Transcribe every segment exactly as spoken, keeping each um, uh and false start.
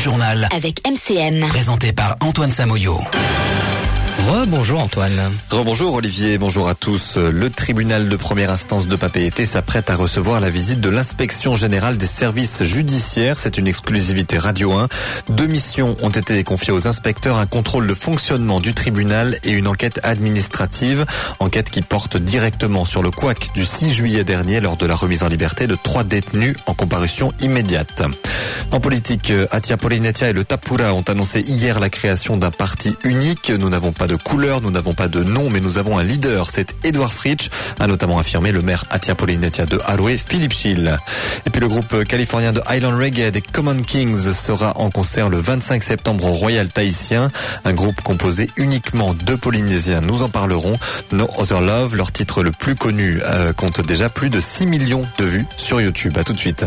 journal avec M C M. Présenté par Antoine Samoyo. Re-bonjour Antoine. Re-bonjour Olivier, bonjour à tous. Le tribunal de première instance de Papeete s'apprête à recevoir la visite de l'inspection générale des services judiciaires. C'est une exclusivité Radio un. Deux missions ont été confiées aux inspecteurs, un contrôle de fonctionnement du tribunal et une enquête administrative. Enquête qui porte directement sur le couac du six juillet dernier lors de la remise en liberté de trois détenus en comparution immédiate. En politique, Atia Polinetia et le Tapura ont annoncé hier la création d'un parti unique. Nous n'avons pas de couleur, nous n'avons pas de nom, mais nous avons un leader. C'est Edouard Fritsch, a notamment affirmé le maire Atia Polinetia de Aroué, Philippe Schill. Et puis le groupe californien de Highland Reggae des Common Kings sera en concert le vingt-cinq septembre au Royal Tahitien. Un groupe composé uniquement de Polynésiens. Nous en parlerons. No Other Love, leur titre le plus connu, euh, compte déjà plus de six millions de vues sur YouTube. À tout de suite.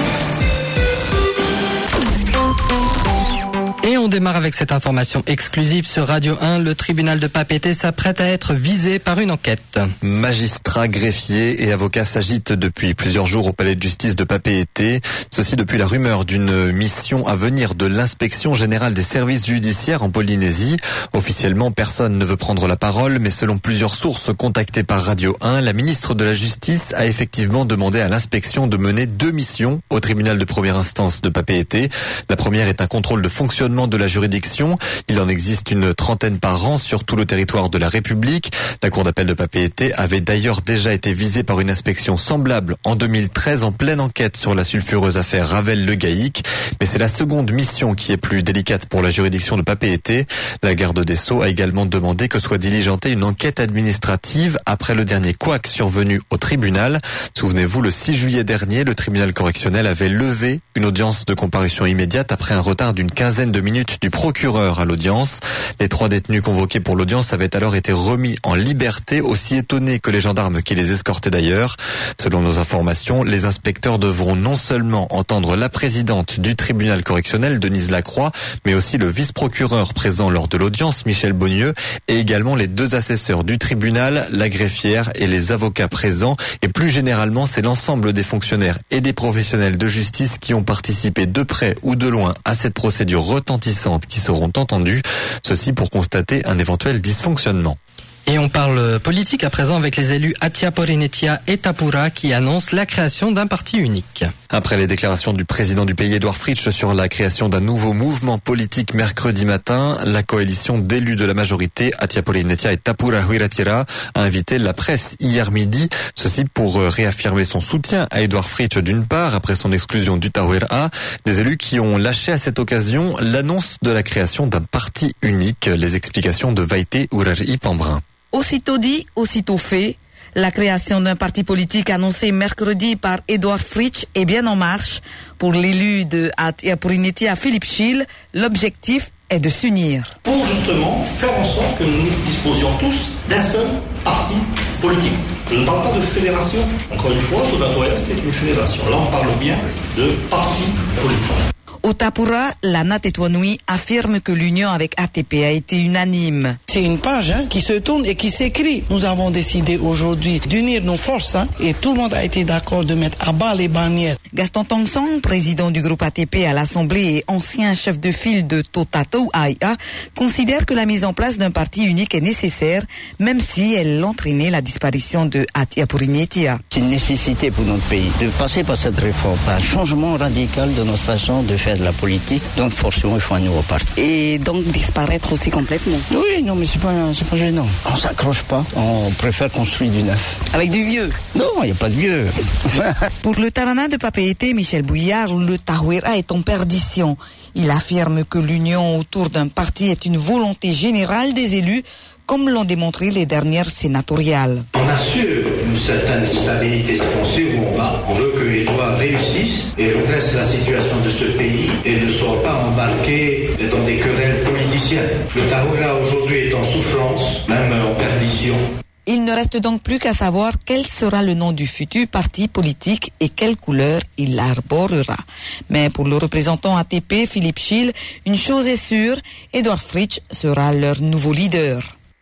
Et on démarre avec cette information exclusive sur Radio un. Le tribunal de Papeete s'apprête à être visé par une enquête. Magistrats, greffiers et avocats s'agitent depuis plusieurs jours au palais de justice de Papeete. Ceci depuis la rumeur d'une mission à venir de l'inspection générale des services judiciaires en Polynésie. Officiellement, personne ne veut prendre la parole, mais selon plusieurs sources contactées par Radio un, la ministre de la Justice a effectivement demandé à l'inspection de mener deux missions au tribunal de première instance de Papeete. La première est un contrôle de fonctionnement de la juridiction. Il en existe une trentaine par an sur tout le territoire de la République. La cour d'appel de Papeete avait d'ailleurs déjà été visée par une inspection semblable en deux mille treize en pleine enquête sur la sulfureuse affaire Ravel-Le Gaïc. Mais c'est la seconde mission qui est plus délicate pour la juridiction de Papeete. La garde des Sceaux a également demandé que soit diligentée une enquête administrative après le dernier couac survenu au tribunal. Souvenez-vous, le six juillet dernier, le tribunal correctionnel avait levé une audience de comparution immédiate après un retard d'une quinzaine de minutes du procureur à l'audience. Les trois détenus convoqués pour l'audience avaient alors été remis en liberté, aussi étonnés que les gendarmes qui les escortaient d'ailleurs. Selon nos informations, les inspecteurs devront non seulement entendre la présidente du tribunal correctionnel, Denise Lacroix, mais aussi le vice-procureur présent lors de l'audience, Michel Bonnieux, et également les deux assesseurs du tribunal, la greffière et les avocats présents. Et plus généralement, c'est l'ensemble des fonctionnaires et des professionnels de justice qui ont participé de près ou de loin à cette procédure retentissante qui seront entendus, ceci pour constater un éventuel dysfonctionnement. Et on parle politique à présent avec les élus Atia Polinetia et Tapura qui annoncent la création d'un parti unique. Après les déclarations du président du pays Edouard Fritsch sur la création d'un nouveau mouvement politique mercredi matin, la coalition d'élus de la majorité Atia Polinetia et Tapura Huiratira a invité la presse hier midi, ceci pour réaffirmer son soutien à Edouard Fritsch d'une part après son exclusion du Tawera, des élus qui ont lâché à cette occasion l'annonce de la création d'un parti unique. Les explications de Vaïté Ourari Pambrin. Aussitôt dit, aussitôt fait, la création d'un parti politique annoncé mercredi par Edouard Fritsch est bien en marche. Pour l'élu de Atia Polinetia, Philippe Schill, l'objectif est de s'unir. Pour justement faire en sorte que nous disposions tous d'un seul parti politique. Je ne parle pas de fédération. Encore une fois, Totato c'est une fédération. Là, on parle bien de parti politique. Au Tapura, Lana Tetuanui affirme que l'union avec A T P a été unanime. C'est une page hein, qui se tourne et qui s'écrit. Nous avons décidé aujourd'hui d'unir nos forces hein, et tout le monde a été d'accord de mettre à bas les bannières. Gaston Tongsong, président du groupe A T P à l'Assemblée et ancien chef de file de Totato Aia, considère que la mise en place d'un parti unique est nécessaire, même si elle entraînait la disparition de Atia Polinetia. C'est une nécessité pour notre pays de passer par cette réforme, par un changement radical de notre façon de faire de la politique, donc forcément il faut un nouveau parti. Et donc disparaître aussi complètement. Oui, non mais c'est pas, c'est pas gênant. On s'accroche pas, on préfère construire du neuf. Avec du vieux? Non, il n'y a pas de vieux. Pour le Tavana de Papeete, Michel Bouillard, le Tawera est en perdition. Il affirme que l'union autour d'un parti est une volonté générale des élus, comme l'ont démontré les dernières sénatoriales. On assure une certaine stabilité. On sait où on va. On veut que Edouard réussisse et redresse la situation de ce pays et ne soit pas embarqué dans des querelles politiciennes. Le Tawera aujourd'hui est en souffrance, même en perdition. Il ne reste donc plus qu'à savoir quel sera le nom du futur parti politique et quelle couleur il arborera. Mais pour le représentant A T P, Philippe Schill, une chose est sûre, Edouard Fritsch sera leur nouveau leader.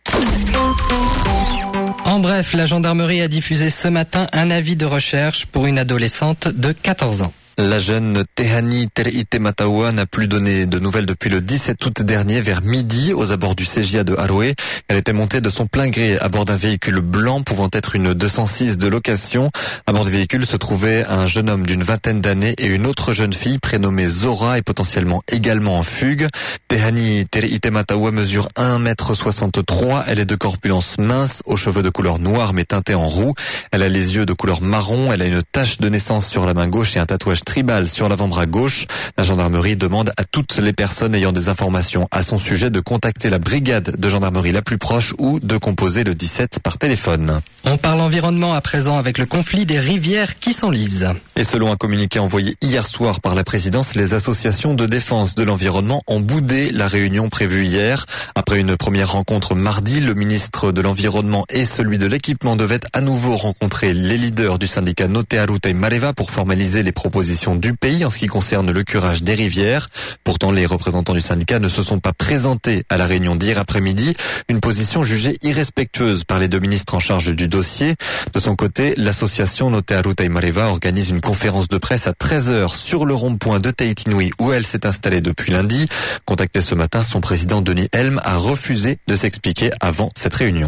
En bref, la gendarmerie a diffusé ce matin un avis de recherche pour une adolescente de quatorze ans. La jeune Tehani Terite Matawa n'a plus donné de nouvelles depuis le dix-sept août dernier vers midi aux abords du C J A de Haroué. Elle était montée de son plein gré à bord d'un véhicule blanc pouvant être une deux cent six de location. À bord du véhicule se trouvait un jeune homme d'une vingtaine d'années et une autre jeune fille prénommée Zora et potentiellement également en fugue. Tehani Terite Matawa mesure un mètre soixante-trois. Elle est de corpulence mince, aux cheveux de couleur noire mais teintés en roux. Elle a les yeux de couleur marron. Elle a une tache de naissance sur la main gauche et un tatouage tribal sur l'avant-bras gauche. La gendarmerie demande à toutes les personnes ayant des informations à son sujet de contacter la brigade de gendarmerie la plus proche ou de composer le dix-sept par téléphone. On parle environnement à présent avec le conflit des rivières qui s'enlisent. Et selon un communiqué envoyé hier soir par la présidence, les associations de défense de l'environnement ont boudé la réunion prévue hier. Après une première rencontre mardi, le ministre de l'Environnement et celui de l'équipement devaient à nouveau rencontrer les leaders du syndicat Notearuta et Mareva pour formaliser les propositions du pays en ce qui concerne le curage des rivières. Pourtant, les représentants du syndicat ne se sont pas présentés à la réunion d'hier après-midi, une position jugée irrespectueuse par les deux ministres en charge du dossier. De son côté, l'association Notearuta et Mareva organise une conférence de presse à treize heures sur le rond-point de Tahiti Nui où elle s'est installée depuis lundi. Contacté ce matin, son président Denis Helm a refusé de s'expliquer avant cette réunion.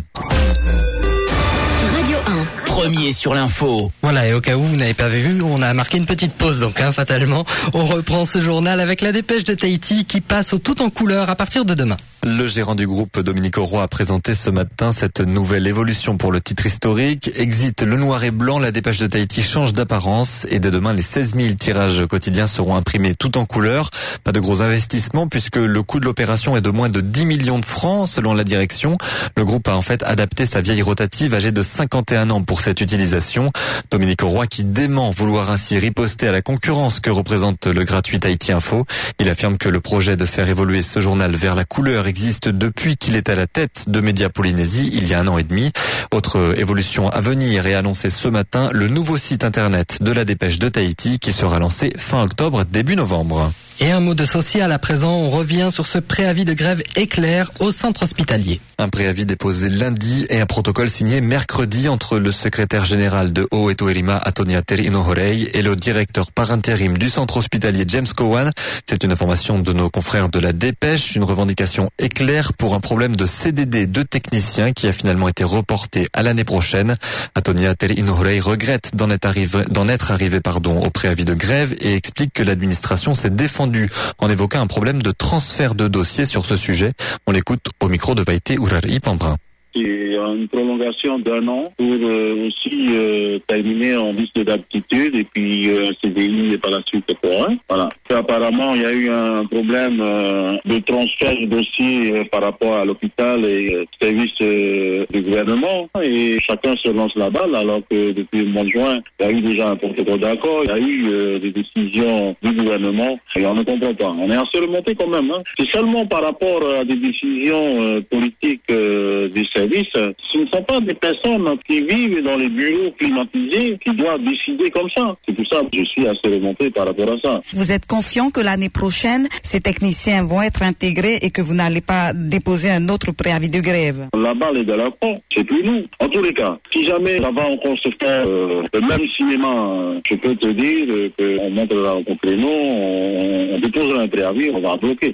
Premier sur l'info. Voilà, et au cas où vous n'avez pas vu, on a marqué une petite pause, donc hein, fatalement, on reprend ce journal avec la dépêche de Tahiti qui passe au tout en couleur à partir de demain. Le gérant du groupe, Dominique Roy, a présenté ce matin cette nouvelle évolution pour le titre historique. Exit le noir et blanc, la dépêche de Tahiti change d'apparence et dès demain, les seize mille tirages quotidiens seront imprimés tout en couleur. Pas de gros investissements puisque le coût de l'opération est de moins de dix millions de francs selon la direction. Le groupe a en fait adapté sa vieille rotative âgée de cinquante et un ans pour cette utilisation. Dominique Roy qui dément vouloir ainsi riposter à la concurrence que représente le gratuit Tahiti Info. Il affirme que le projet de faire évoluer ce journal vers la couleur existe depuis qu'il est à la tête de Média Polynésie il y a un an et demi. Autre évolution à venir et annoncée ce matin, le nouveau site internet de la dépêche de Tahiti qui sera lancé fin octobre, début novembre. Et un mot de social à présent, on revient sur ce préavis de grève éclair au centre hospitalier. Un préavis déposé lundi et un protocole signé mercredi entre le secrétaire général de Oetuerima, Atonia Terinohorei, et le directeur par intérim du centre hospitalier James Cowan. C'est une information de nos confrères de la Dépêche, une revendication éclair pour un problème de C D D de technicien qui a finalement été reporté à l'année prochaine. Atonia Terinohorei regrette d'en être arrivé, d'en être arrivé pardon, au préavis de grève et explique que l'administration s'est défendue en évoquant un problème de transfert de dossier sur ce sujet. On l'écoute au micro de Vaïté Urari Pambrin. C'est une prolongation d'un an pour euh, aussi euh, terminer en liste d'aptitude et puis euh, C D I et par la suite pour un. Voilà. Et apparemment, il y a eu un problème euh, de transfert de dossier euh, par rapport à l'hôpital et euh, service euh, du gouvernement et chacun se lance la balle alors que depuis le mois de juin, il y a eu déjà un protocole d'accord, il y a eu euh, des décisions du gouvernement et on ne comprend pas. On est assez remonté quand même. Hein. C'est seulement par rapport à des décisions euh, politiques euh, des services. Ce ne sont pas des personnes qui vivent dans les bureaux climatisés qui doivent décider comme ça. C'est pour ça que je suis assez remonté par rapport à ça. Vous êtes confiant que l'année prochaine, ces techniciens vont être intégrés et que vous n'allez pas déposer un autre préavis de grève? La balle est de la front, c'est plus nous. En tous les cas, si jamais ça va encore se faire euh, le même cinéma, je peux te dire qu'on montrera au créneau, on, on déposera un préavis, on va bloquer.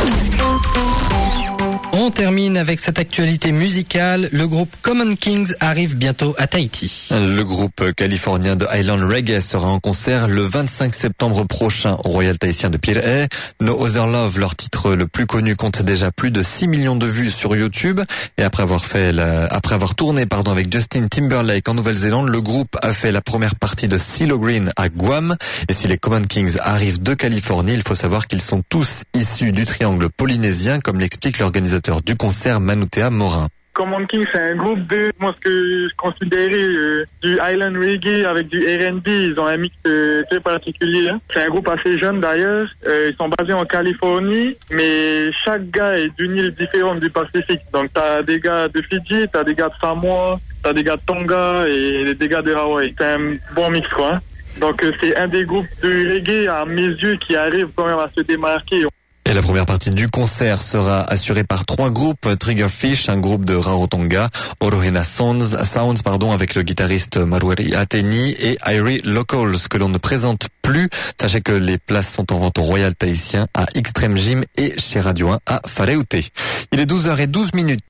On termine avec cette actualité musicale. Le groupe Common Kings arrive bientôt à Tahiti. Le groupe californien de Highland Reggae sera en concert le vingt-cinq septembre prochain au Royal Tahitien de Pirée. No Other Love, leur titre le plus connu, compte déjà plus de six millions de vues sur YouTube. Et après avoir fait la, après avoir tourné, pardon, avec Justin Timberlake en Nouvelle-Zélande, le groupe a fait la première partie de CeeLo Green à Guam. Et si les Common Kings arrivent de Californie, il faut savoir qu'ils sont tous issus du triangle polynésien, comme l'explique l'organisateur du concert Manutea Morin. Common King, c'est un groupe de, moi, ce que je considérais euh, du Highland Reggae avec du R and B. Ils ont un mix euh, très particulier. Hein. C'est un groupe assez jeune d'ailleurs. Euh, ils sont basés en Californie, mais chaque gars est d'une île différente du Pacifique. Donc, t'as des gars de Fidji, t'as des gars de Samoa, t'as des gars de Tonga et des gars de Hawaï. C'est un bon mix, quoi. Hein. Donc, euh, c'est un des groupes de reggae, à mes yeux, qui arrive quand même à se démarquer. Et la première partie du concert sera assurée par trois groupes. Triggerfish, un groupe de Rarotonga, Orohena Sounds, Sounds pardon, avec le guitariste Marueri Ateni et Irie Locals, que l'on ne présente plus. Sachez que les places sont en vente au Royal Tahitien, à Extreme Gym et chez Radio un à Fareute. Il est douze heures douze minutes.